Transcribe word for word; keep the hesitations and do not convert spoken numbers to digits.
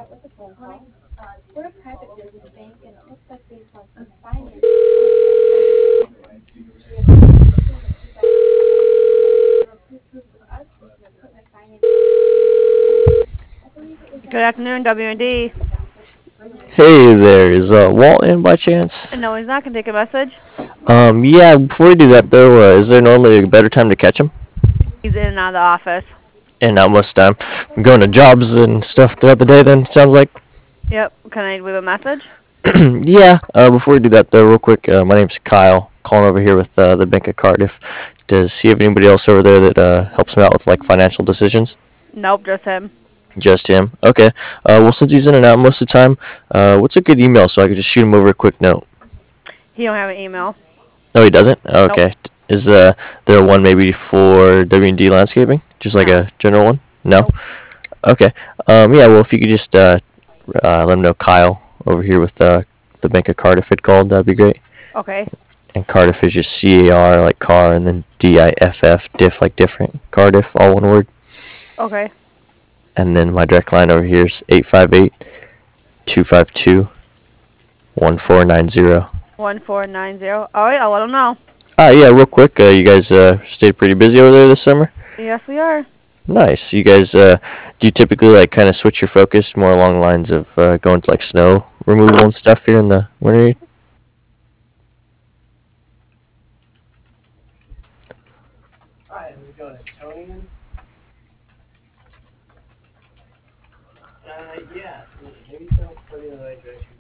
Good afternoon, W and D. Hey there, is uh, Walt in by chance? No, he's not gonna take a message. Um, yeah, before we do that though, uh, is there normally a better time to catch him? He's in and out of the office. And not much time. I'm going to jobs and stuff throughout the day then, sounds like. Yep. Can I leave a message? Yeah, uh, before we do that though, real quick, uh, my name's Kyle, calling over here with uh, the Bank of Cardiff. Does he have anybody else over there that uh, helps him out with like financial decisions? Nope, just him. Just him. Okay. Uh, well, since he's in and out most of the time, uh, what's a good email so I could just shoot him over a quick note? He don't have an email. No, he doesn't. Nope. Okay. Is uh, there one maybe for W and D landscaping? Just like No. a general one? No. Nope. Okay. Um, yeah. Well, if you could just uh, uh, let him know Kyle over here with uh, the Bank of Cardiff had called, that'd be great. Okay. And Cardiff is just C A R like car, and then D I F F, diff like different. Cardiff, all one word. Okay. And then my direct line over here is eight five eight, two five two, one four nine zero. One four nine zero. All right, I'll let him know. Ah, yeah. Real quick, uh, you guys uh, stayed pretty busy over there this summer. Yes, we are. Nice. You guys, uh, do you typically like kind of switch your focus more along the lines of uh, going to like snow removal and stuff here in the winter?